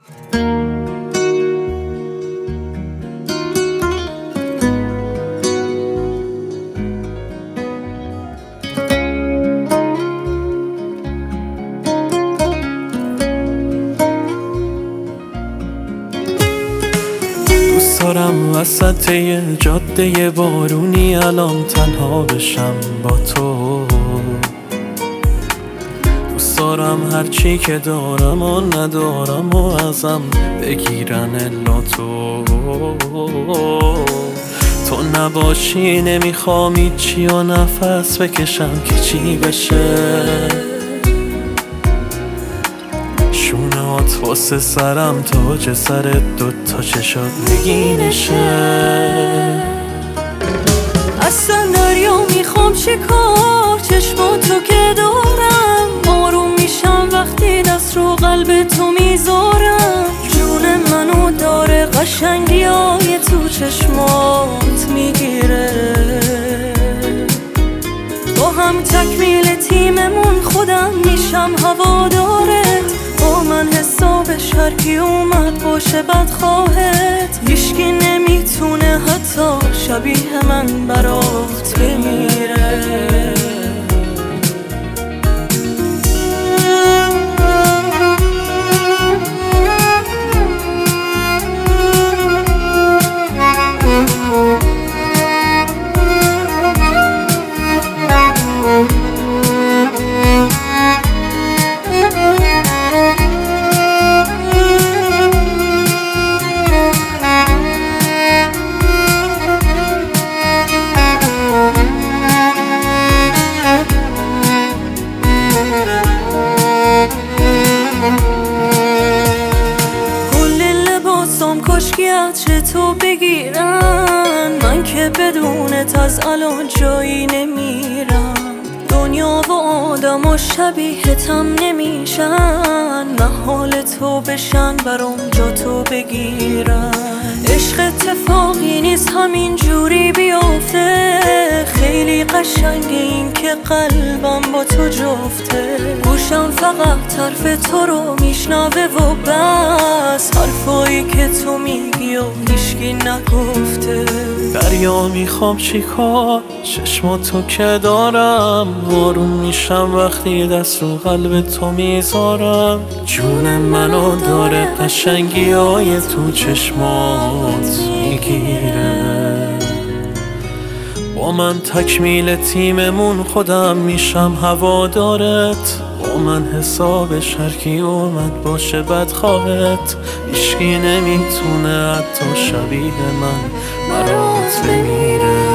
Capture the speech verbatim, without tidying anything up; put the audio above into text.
دوست دارم وسط یه جاده بارونی الان تنها بشم با تو. دوست دارم هرچی که دارم و ندارم و ازم بگیرن الا تو. تو نباشی نمیخوام هیچی و نفس بکشم که چی بشه. شونه هات واسه سرم تاج سرت دوتا چشات نگینشه. اصلا دریا میخوام چیکار، چشماتو که دارم آروم میشم وقتی دست رو قلب تو میذارم. جون منو داره قشنگی های تو چشمات میگیره. با هم تکمیل تیممون خودم میشم هوادارت. با من حسابش هرکی اومد باشه بدخواهت. هیشکی نمیتونه حتی شبیه من برات بمیره. کاشکی عطر تو بگیرن، من که بدونت از الان جایی نمیرم. دنیا و آدم و شبیهتم نمیشن، محال تو بشن برام جا تو بگیرن. عشق اتفاقی نیست همین جوری بیافته. خیلی قشنگه این که قلبم با تو جفته. گوشم فقط طرف تو رو میشنوه و بس، حرفایی که تو میگی و هیشکی نگفته. دریا میخوام چیکار، چشماتو که دارم آروم میشم وقتی دست رو قلب تو میذارم. جون منو داره قشنگی های تو چشمات میگیره. با من تکمیل تیممون خودم میشم هوادارت. با من حسابش هرکی اومد باشه بدخواهت. هیشکی نمیتونه حتی شبیه من برات بمیره.